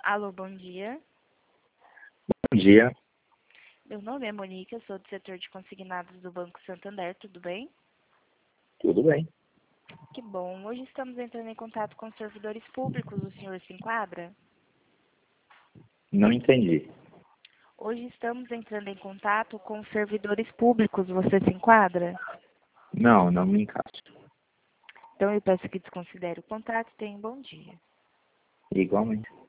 Alô, bom dia. Bom dia, Meu nome é Monique, eu sou do setor de consignados do Banco Santander, tudo bem? tudo bem? Que bom. Hoje estamos entrando em contato com servidores públicos, o senhor se enquadra? Não entendi. Hoje estamos entrando em contato com servidores públicos, você se enquadra? Não me encaixo. Então eu peço que desconsidere o contato e tenha um bom dia. Igualmente.